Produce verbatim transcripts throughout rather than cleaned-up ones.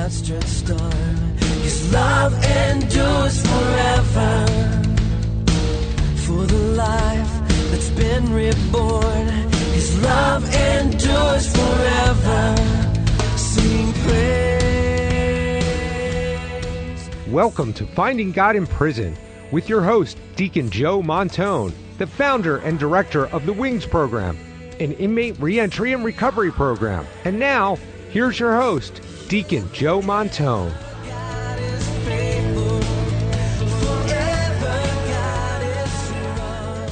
outstretched arm. His love endures forever. For the life that's been reborn, His love endures forever. Sing praise. Welcome to Finding God in Prison with your host, Deacon Joe Montone, the founder and director of the WINGS program, an inmate reentry and recovery program. And now, here's your host, Deacon Joe Montone. God is faithful forever. God is strong.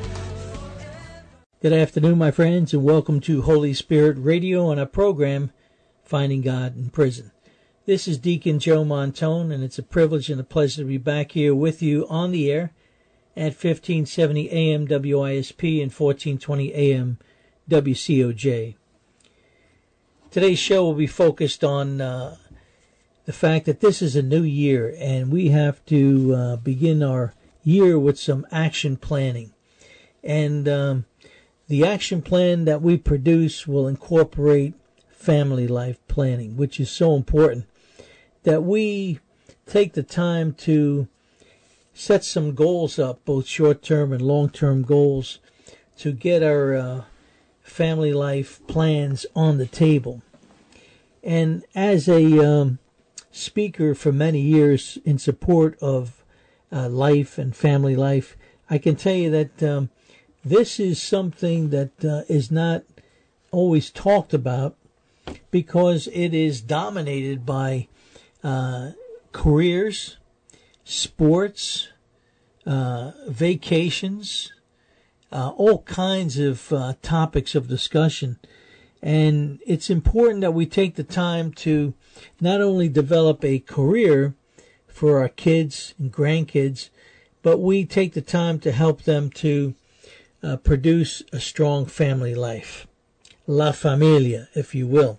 Good afternoon, my friends, and welcome to Holy Spirit Radio and our program, Finding God in Prison. This is Deacon Joe Montone, and it's a privilege and a pleasure to be back here with you on the air at fifteen seventy A M W I S P and fourteen twenty A M W C O J. Today's show will be focused on uh, the fact that this is a new year, and we have to uh, begin our year with some action planning. And um, the action plan that we produce will incorporate family life planning, which is so important that we take the time to set some goals up, both short-term and long-term goals, to get our uh, family life plans on the table. And as a um, speaker for many years in support of uh, life and family life, I can tell you that um, this is something that uh, is not always talked about because it is dominated by uh, careers, sports, uh, vacations, uh, all kinds of uh, topics of discussion. And it's important that we take the time to not only develop a career for our kids and grandkids, but we take the time to help them to uh, produce a strong family life. La familia, if you will.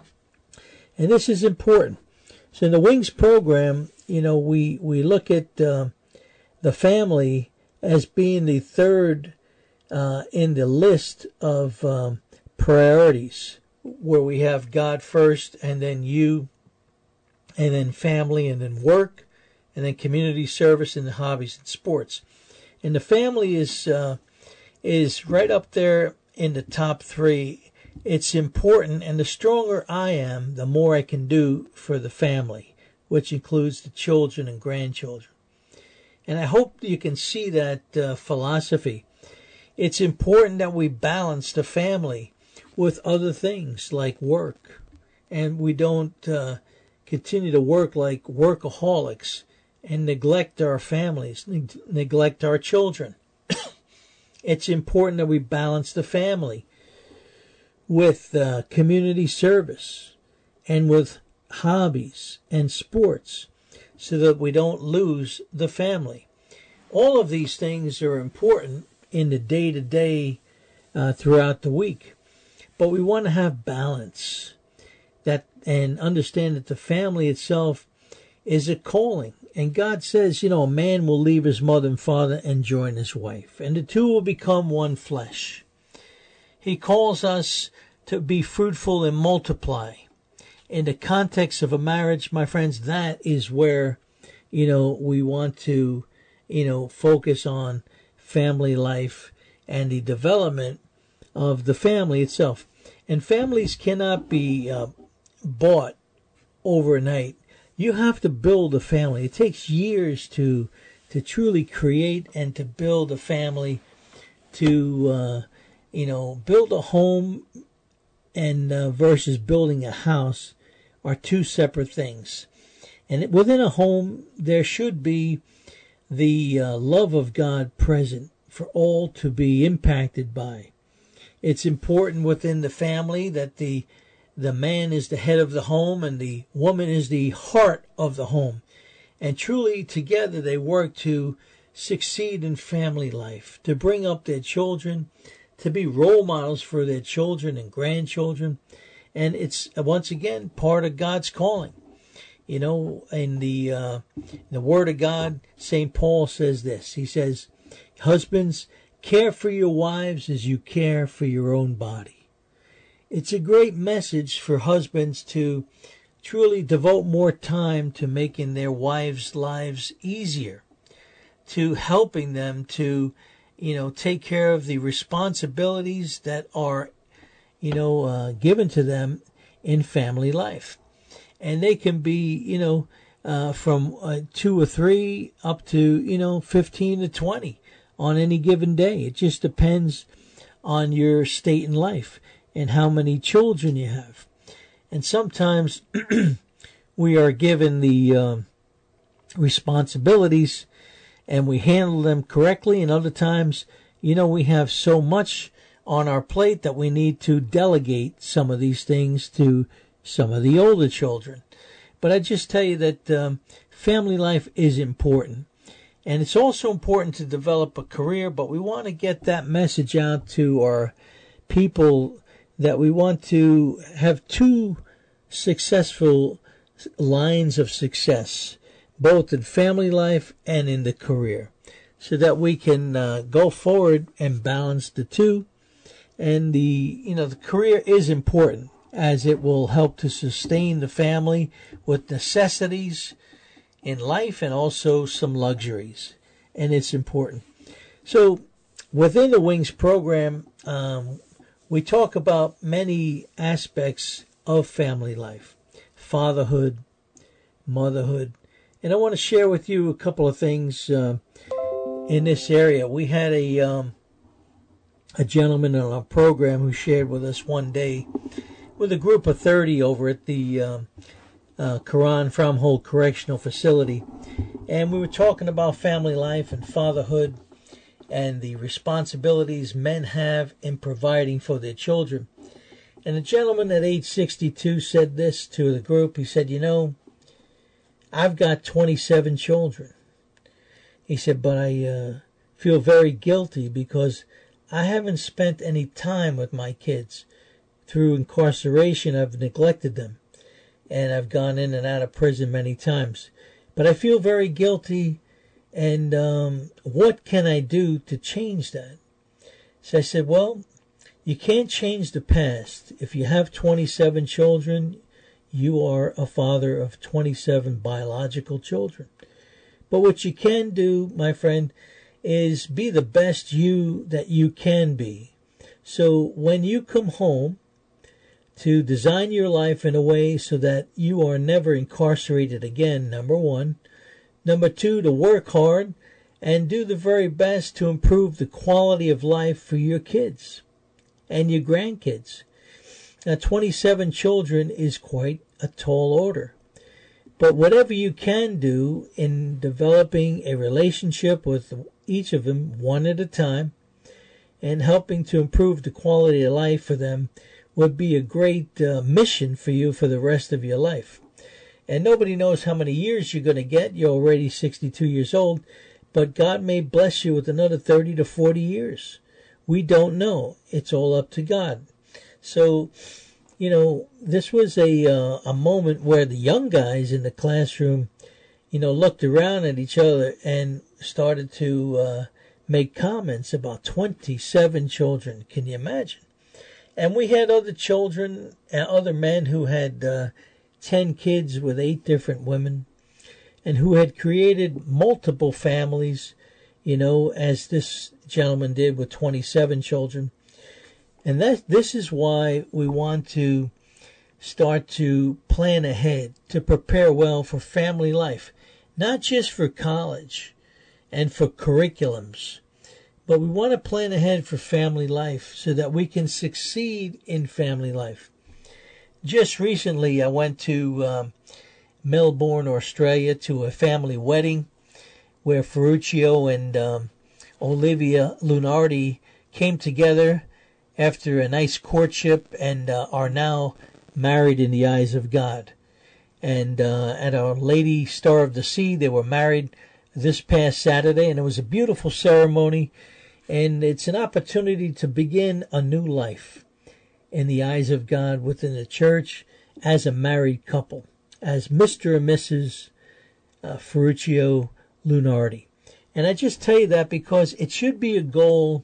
And this is important. So in the WINGS program, you know, we, we look at uh, the family as being the third uh, in the list of um, priorities, where we have God first, and then you, and then family, and then work, and then community service, and the hobbies and sports. And the family is uh, is right up there in the top three. It's important, and the stronger I am, the more I can do for the family, which includes the children and grandchildren. And I hope you can see that uh, philosophy. It's important that we balance the family with other things like work, and we don't uh, continue to work like workaholics and neglect our families, neg- neglect our children. It's important that we balance the family with uh, community service and with hobbies and sports so that we don't lose the family. All of these things are important in the day-to-day uh, throughout the week. But we want to have balance that and understand that the family itself is a calling. And God says, you know, a man will leave his mother and father and join his wife, and the two will become one flesh. He calls us to be fruitful and multiply. In the context of a marriage, my friends, that is where, you know, we want to, you know, focus on family life and the development of the family itself. And families cannot be uh, bought overnight. You have to build a family. It takes years to to truly create and to build a family, to, uh, you know, build a home and uh, versus building a house are two separate things. And within a home, there should be the uh, love of God present for all to be impacted by. It's important within the family that the the man is the head of the home and the woman is the heart of the home. And truly together they work to succeed in family life, to bring up their children, to be role models for their children and grandchildren. And it's, once again, part of God's calling. You know, in the, uh, in the Word of God, Saint Paul says this. He says, husbands, care for your wives as you care for your own body. It's a great message for husbands to truly devote more time to making their wives' lives easier, to helping them to, you know, take care of the responsibilities that are, you know, uh, given to them in family life. And they can be, you know, uh, from uh, two or three up to, you know, fifteen to twenty on any given day. It just depends on your state in life and how many children you have. And sometimes we are given the um, responsibilities and we handle them correctly. And other times, you know, we have so much on our plate that we need to delegate some of these things to some of the older children. But I just tell you that um, family life is important. And it's also important to develop a career, but we want to get that message out to our people that we want to have two successful lines of success, both in family life and in the career, so that we can uh, go forward and balance the two. And the, you know, the career is important as it will help to sustain the family with necessities in life and also some luxuries. And it's important. So within the Wings program, um, we talk about many aspects of family life, fatherhood, motherhood. And I want to share with you a couple of things uh, in this area. We had a um, a gentleman on our program who shared with us one day with a group of thirty over at the um, uh, Quran Fromhold Correctional Facility. And we were talking about family life and fatherhood and the responsibilities men have in providing for their children. And the gentleman at age sixty-two said this to the group. He said, you know, I've got twenty-seven children. He said, but I uh, feel very guilty because I haven't spent any time with my kids. Through incarceration, I've neglected them. And I've gone in and out of prison many times. But I feel very guilty. And um, what can I do to change that? So I said, well, you can't change the past. If you have twenty-seven children, you are a father of twenty-seven biological children. But what you can do, my friend, is be the best you that you can be. So when you come home, to design your life in a way so that you are never incarcerated again, number one. Number two, to work hard and do the very best to improve the quality of life for your kids and your grandkids. Now, twenty-seven children is quite a tall order. But whatever you can do in developing a relationship with each of them one at a time and helping to improve the quality of life for them would be a great uh, mission for you for the rest of your life. And nobody knows how many years you're going to get. You're already sixty-two years old, but God may bless you with another thirty to forty years. We don't know. It's all up to God. So, you know, this was a uh, a moment where the young guys in the classroom, you know, looked around at each other and started to uh, make comments about twenty-seven children. Can you imagine? And we had other children, and other men who had uh, ten kids with eight different women and who had created multiple families, you know, as this gentleman did with twenty-seven children. And that this is why we want to start to plan ahead, to prepare well for family life, not just for college and for curriculums, but we want to plan ahead for family life so that we can succeed in family life. Just recently, I went to um, Melbourne, Australia, to a family wedding where Ferruccio and um, Olivia Lunardi came together after a nice courtship and uh, are now married in the eyes of God. And uh, at Our Lady Star of the Sea, they were married this past Saturday, and it was a beautiful ceremony. And it's an opportunity to begin a new life in the eyes of God within the church as a married couple, as Mister and Missus Uh, Ferruccio Lunardi. And I just tell you that because it should be a goal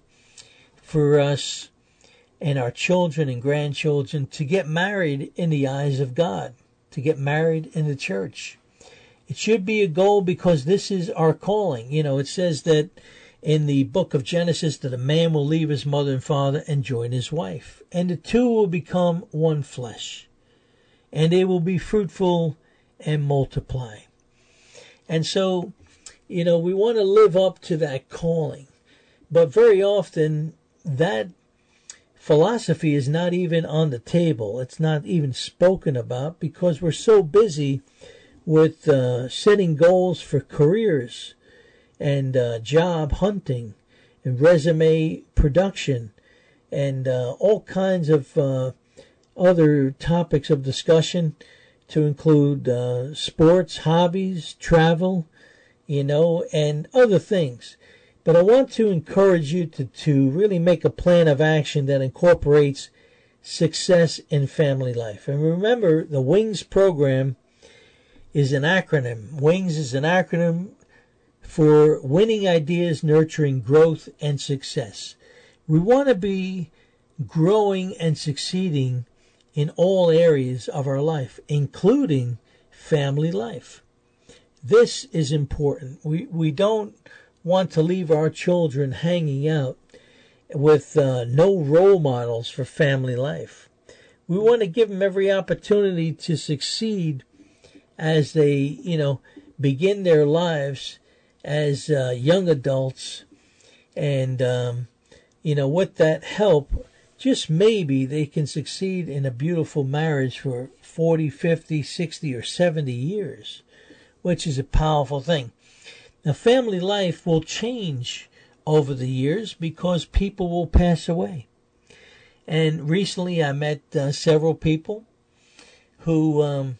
for us and our children and grandchildren to get married in the eyes of God. to get married in the church. It should be a goal because this is our calling. You know, it says that in the book of Genesis that a man will leave his mother and father and join his wife, and the two will become one flesh, and they will be fruitful and multiply. And so, you know, we want to live up to that calling. But very often that philosophy is not even on the table. It's not even spoken about because we're so busy with uh, setting goals for careers and uh, job hunting and resume production and uh, all kinds of uh, other topics of discussion to include uh, sports, hobbies, travel, you know, and other things. But I want to encourage you to, to really make a plan of action that incorporates success in family life. And remember, the WINGS program is an acronym. WINGS is an acronym for Winning Ideas, Nurturing Growth and Success. We want to be growing and succeeding in all areas of our life, including family life. This is important. We, we don't want to leave our children hanging out with uh, no role models for family life. We want to give them every opportunity to succeed as they, you know, begin their lives as uh, young adults. And, um, you know, with that help, just maybe they can succeed in a beautiful marriage for forty, fifty, sixty, or seventy years, which is a powerful thing. Now, family life will change over the years because people will pass away. And recently I met uh, several people who um,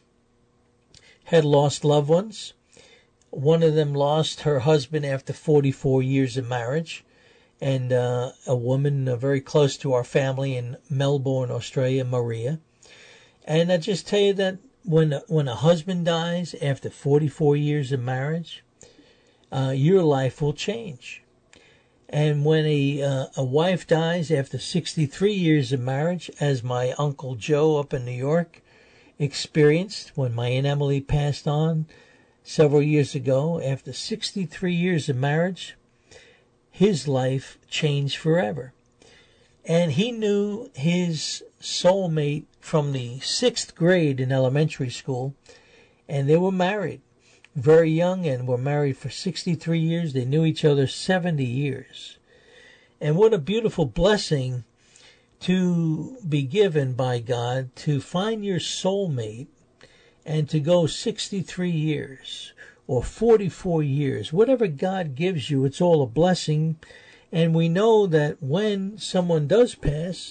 had lost loved ones. One of them lost her husband after forty-four years of marriage. And uh, a woman uh, very close to our family in Melbourne, Australia, Maria. And I just tell you that when, when a husband dies after forty-four years of marriage, Uh, your life will change. And when a uh, a wife dies after sixty-three years of marriage, as my Uncle Joe up in New York experienced when my Aunt Emily passed on several years ago, after sixty-three years of marriage, his life changed forever. And he knew his soulmate from the sixth grade in elementary school, and they were married very young and were married for sixty-three years. They knew each other seventy years. And what a beautiful blessing to be given by God to find your soulmate and to go sixty-three years or forty-four years. Whatever God gives you, it's all a blessing. And we know that when someone does pass,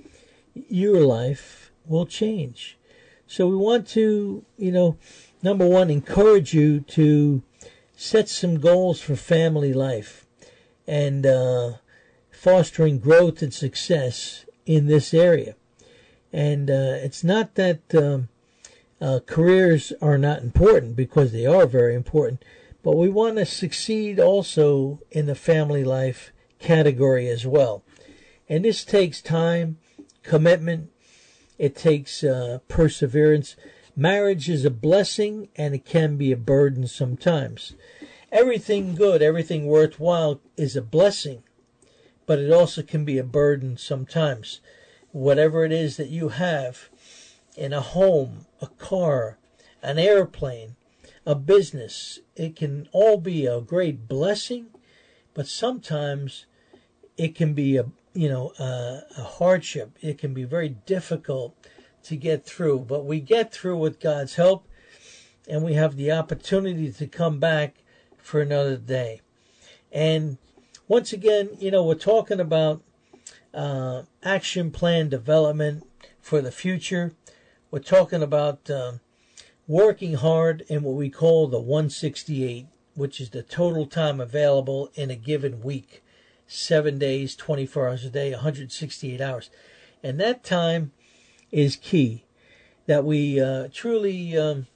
your life will change. So we want to, you know, number one, encourage you to set some goals for family life and uh, fostering growth and success in this area. And uh, it's not that um, uh, careers are not important, because they are very important, but we want to succeed also in the family life category as well. And this takes time, commitment, it takes uh, perseverance. Marriage is a blessing, and it can be a burden sometimes. Everything good, everything worthwhile is a blessing, but it also can be a burden sometimes. Whatever it is that you have in a home, a car, an airplane, a business, it can all be a great blessing, but sometimes it can be a, you know, a, a hardship. It can be very difficult to get through, but we get through with God's help, and we have the opportunity to come back for another day. And once again, you know, we're talking about uh, action plan development for the future. We're talking about uh, working hard in what we call the one sixty-eight, which is the total time available in a given week, seven days, twenty-four hours a day, one hundred sixty-eight hours. And that time is key, that we uh, truly um,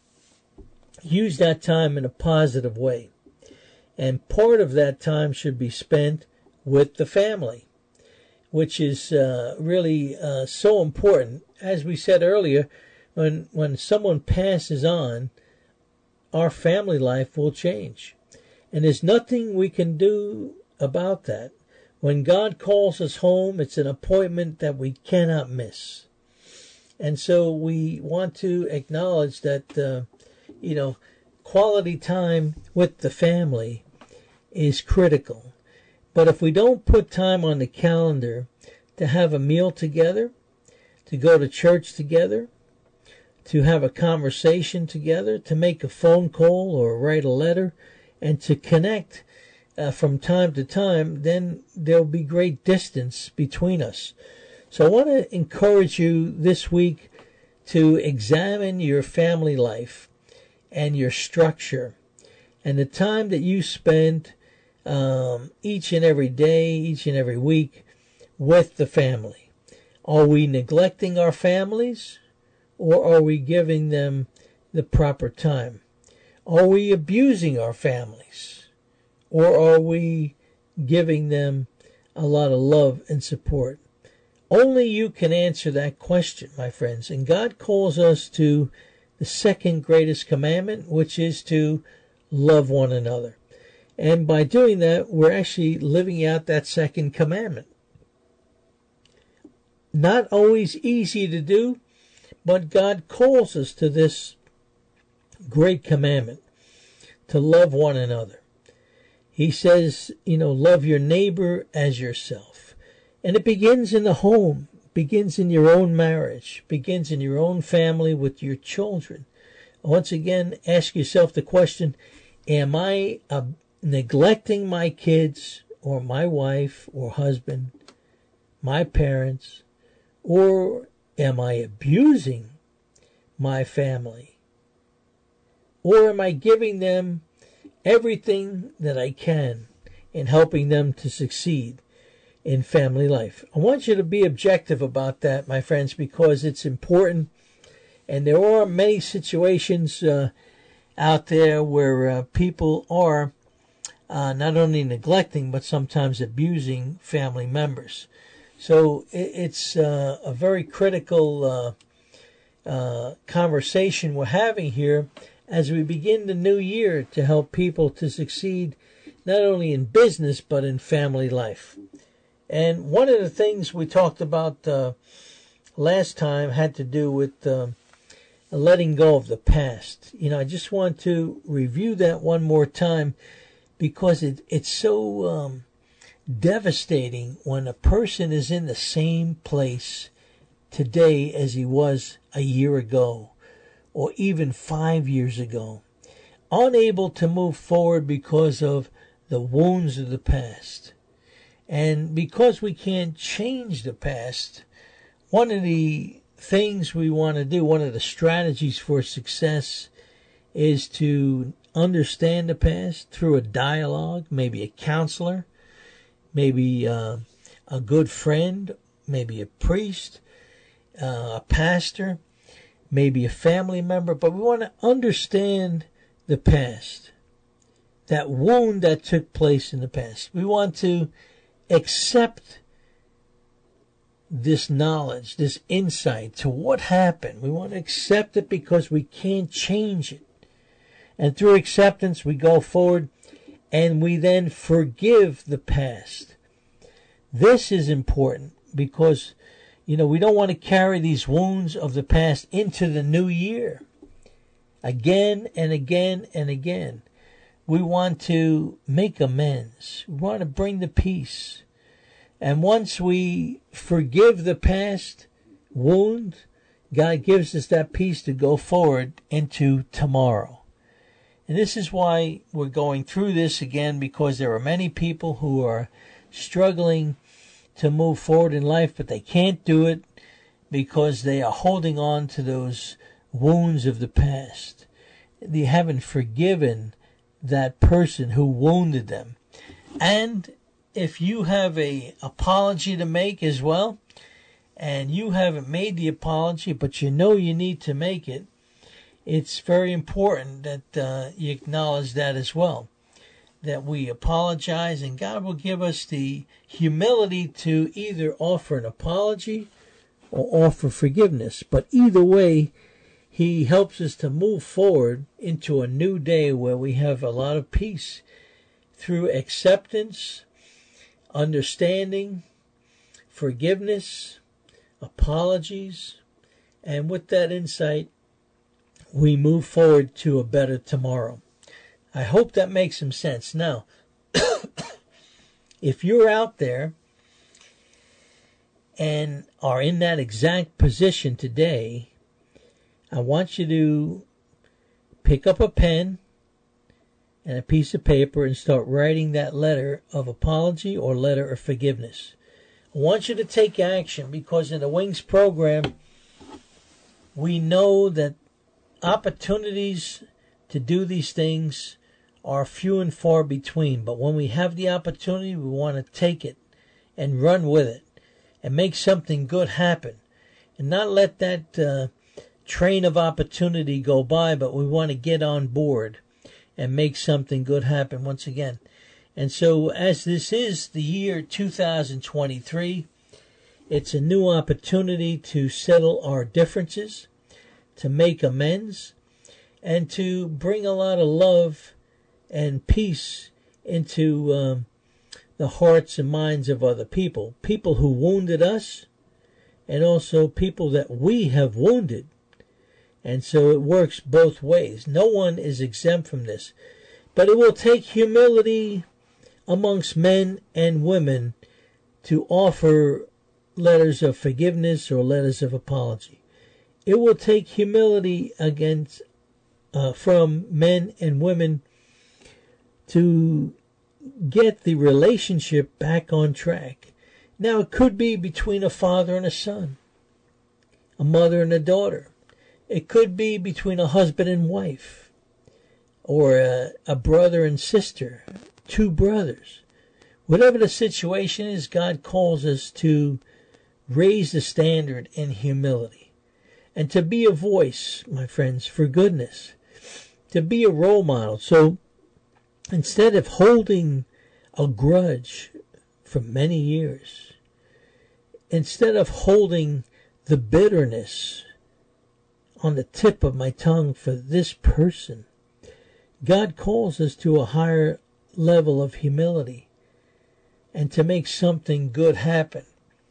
use that time in a positive way. And part of that time should be spent with the family, which is uh, really uh, so important. As we said earlier, when when someone passes on, our family life will change. And there's nothing we can do about that. When God calls us home, it's an appointment that we cannot miss. And so we want to acknowledge that, uh, you know, quality time with the family is critical. But if we don't put time on the calendar to have a meal together, to go to church together, to have a conversation together, to make a phone call or write a letter, and to connect uh, from time to time, then there'll be great distance between us. So I want to encourage you this week to examine your family life and your structure and the time that you spend um, each and every day, each and every week with the family. Are we neglecting our families, or are we giving them the proper time? Are we abusing our families, or are we giving them a lot of love and support? Only you can answer that question, my friends. And God calls us to the second greatest commandment, which is to love one another. And by doing that, we're actually living out that second commandment. Not always easy to do, but God calls us to this great commandment, to love one another. He says, you know, love your neighbor as yourself. And it begins in the home, begins in your own marriage, begins in your own family with your children. Once again, ask yourself the question, am I uh, neglecting my kids or my wife or husband, my parents, or am I abusing my family? Or am I giving them everything that I can in helping them to succeed in family life? I want you to be objective about that, my friends, because it's important. And there are many situations uh, out there where uh, people are uh, not only neglecting, but sometimes abusing family members. So it, it's uh, a very critical uh, uh, conversation we're having here as we begin the new year to help people to succeed not only in business, but in family life. And one of the things we talked about uh, last time had to do with uh, letting go of the past. You know, I just want to review that one more time because it, it's so um, devastating when a person is in the same place today as he was a year ago or even five years ago, unable to move forward because of the wounds of the past. And because we can't change the past, one of the things we want to do, one of the strategies for success is to understand the past through a dialogue, maybe a counselor, maybe uh, a good friend, maybe a priest, uh, a pastor, maybe a family member. But we want to understand the past, that wound that took place in the past. We want to accept this knowledge, this insight to what happened. We want to accept it because we can't change it. And through acceptance, we go forward and we then forgive the past. This is important because, you know, we don't want to carry these wounds of the past into the new year. Again and again and again. We want to make amends. We want to bring the peace. And once we forgive the past wound, God gives us that peace to go forward into tomorrow. And this is why we're going through this again, because there are many people who are struggling to move forward in life, but they can't do it because they are holding on to those wounds of the past. They haven't forgiven that person who wounded them. And if you have a apology to make as well, and you haven't made the apology, but you know you need to make it, it's very important that uh, you acknowledge that as well, that we apologize, and God will give us the humility to either offer an apology or offer forgiveness. But either way, He helps us to move forward into a new day where we have a lot of peace through acceptance, understanding, forgiveness, apologies, and with that insight, we move forward to a better tomorrow. I hope that makes some sense. Now, if you're out there and are in that exact position today, I want you to pick up a pen and a piece of paper and start writing that letter of apology or letter of forgiveness. I want you to take action, because in the Wings program, we know that opportunities to do these things are few and far between. But when we have the opportunity, we want to take it and run with it and make something good happen, and not let that uh, train of opportunity go by, but we want to get on board and make something good happen once again. And so, as this is the year two thousand twenty-three, it's a new opportunity to settle our differences, to make amends, and to bring a lot of love and peace into um, the hearts and minds of other people. People who wounded us, and also people that we have wounded. And so it works both ways. No one is exempt from this. But it will take humility amongst men and women to offer letters of forgiveness or letters of apology. It will take humility against uh, from men and women to get the relationship back on track. Now, it could be between a father and a son, a mother and a daughter. It could be between a husband and wife, or a, a brother and sister, two brothers. Whatever the situation is, God calls us to raise the standard in humility and to be a voice, my friends, for goodness, to be a role model. So instead of holding a grudge for many years, instead of holding the bitterness on the tip of my tongue for this person, God calls us to a higher level of humility and to make something good happen.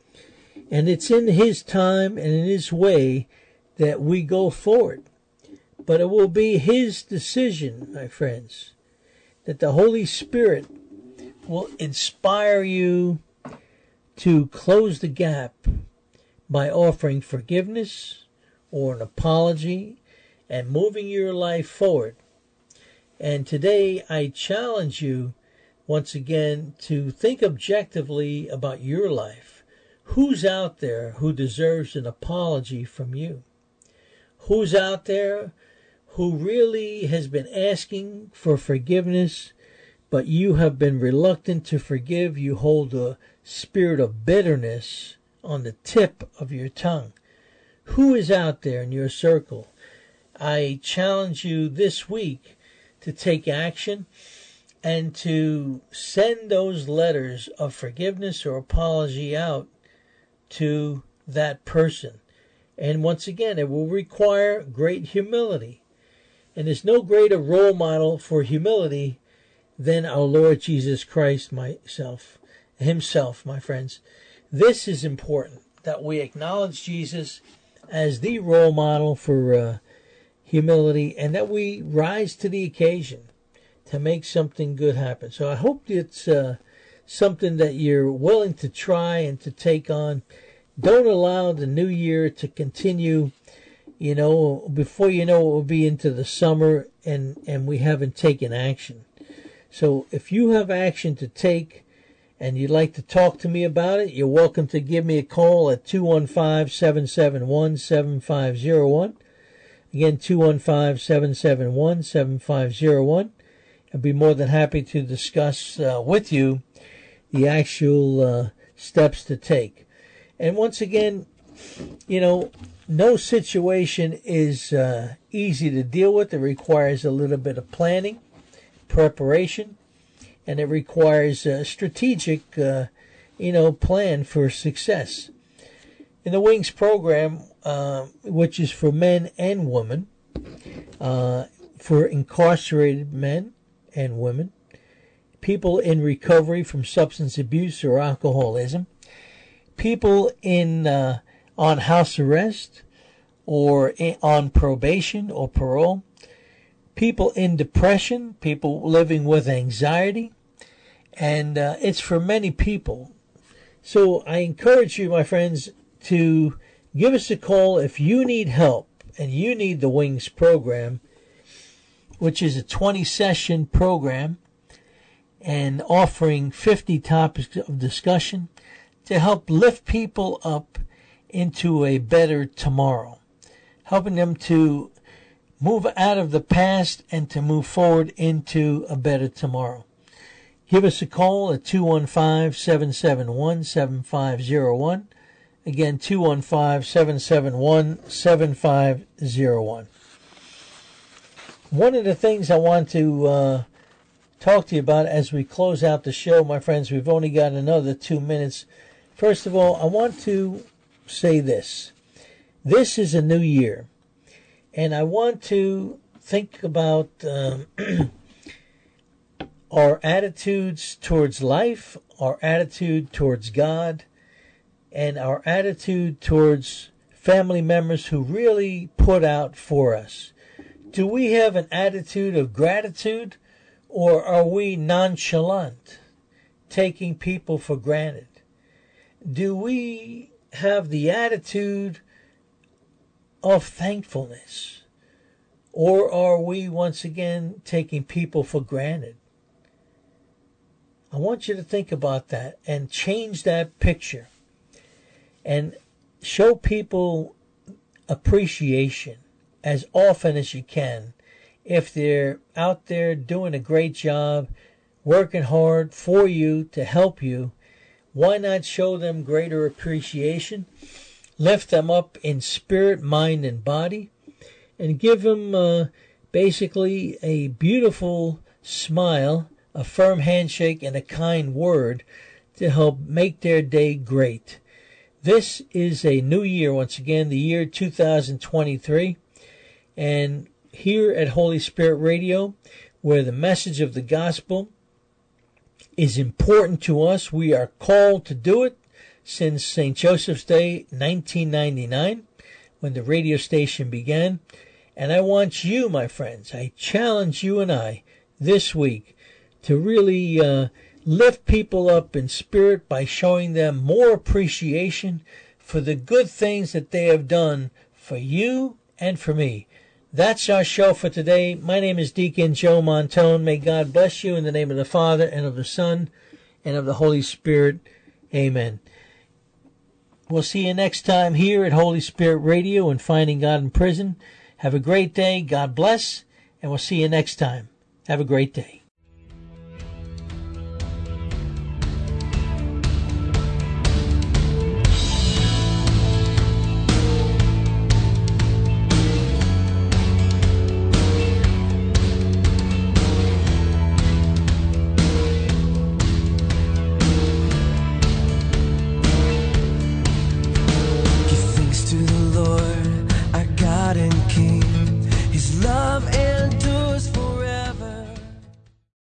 And it's in His time and in His way that we go forward. But it will be His decision, my friends, that the Holy Spirit will inspire you to close the gap by offering forgiveness or an apology and moving your life forward. And today I challenge you once again to think objectively about your life. Who's out there who deserves an apology from you? Who's out there who really has been asking for forgiveness, but you have been reluctant to forgive? You hold a spirit of bitterness on the tip of your tongue. Who is out there in your circle? I challenge you this week to take action and to send those letters of forgiveness or apology out to that person. And once again, it will require great humility. And there's no greater role model for humility than our Lord Jesus Christ myself, himself, my friends. This is important, that we acknowledge Jesus as the role model for uh, humility, and that we rise to the occasion to make something good happen. So I hope it's uh, something that you're willing to try and to take on. Don't allow the new year to continue. You know, before you know it, will be into the summer and, and we haven't taken action. So if you have action to take and you'd like to talk to me about it, you're welcome to give me a call at two one five, seven seven one, seven five zero one. Again, two one five, seven seven one, seven five zero one. I'd be more than happy to discuss uh, with you the actual uh, steps to take. And once again, you know, no situation is uh, easy to deal with. It requires a little bit of planning, preparation, and it requires a strategic, uh, you know, plan for success. In the Wings program, uh, which is for men and women, uh, for incarcerated men and women, people in recovery from substance abuse or alcoholism, people in uh, on house arrest or in, on probation or parole, people in depression, people living with anxiety, and uh, it's for many people. So I encourage you, my friends, to give us a call if you need help and you need the Wings program, which is a twenty-session program and offering fifty topics of discussion to help lift people up into a better tomorrow, helping them to move out of the past and to move forward into a better tomorrow. Give us a call at two one five, seven seven one, seven five zero one. Again, two one five, seven seven one, seven five zero one. One of the things I want to uh, talk to you about as we close out the show, my friends, we've only got another two minutes. First of all, I want to say this. This is a new year, and I want to think about um, our attitudes towards life, our attitude towards God, and our attitude towards family members who really put out for us. Do we have an attitude of gratitude, or are we nonchalant, taking people for granted? Do we have the attitude of thankfulness, or are we once again taking people for granted? I want you to think about that and change that picture and show people appreciation as often as you can. If they're out there doing a great job, working hard for you to help you, why not show them greater appreciation, lift them up in spirit, mind, and body, and give them uh, basically a beautiful smile, a firm handshake, and a kind word to help make their day great. This is a new year, once again, the year two thousand twenty-three, and here at Holy Spirit Radio, where the message of the gospel is important to us, we are called to do it since Saint Joseph's Day, nineteen ninety-nine, when the radio station began. And I want you, my friends, I challenge you and I this week to really uh, lift people up in spirit by showing them more appreciation for the good things that they have done for you and for me. That's our show for today. My name is Deacon Joe Montone. May God bless you in the name of the Father, and of the Son, and of the Holy Spirit. Amen. We'll see you next time here at Holy Spirit Radio and Finding God in Prison. Have a great day. God bless. And we'll see you next time. Have a great day.